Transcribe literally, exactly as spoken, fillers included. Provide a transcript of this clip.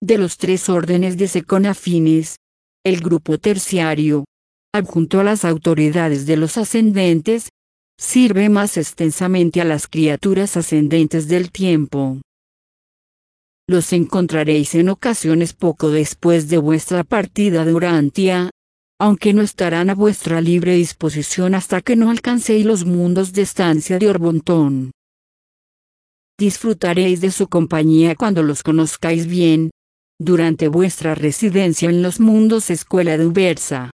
De los tres órdenes de secón afines, el grupo terciario, adjunto a las autoridades de los ascendentes, sirve más extensamente a las criaturas ascendentes del tiempo. Los encontraréis en ocasiones poco después de vuestra partida de Urantia, aunque no estarán a vuestra libre disposición hasta que no alcancéis los mundos de estancia de Orbontón. Disfrutaréis de su compañía cuando los conozcáis bien, durante vuestra residencia en los mundos escuela de Ubersa.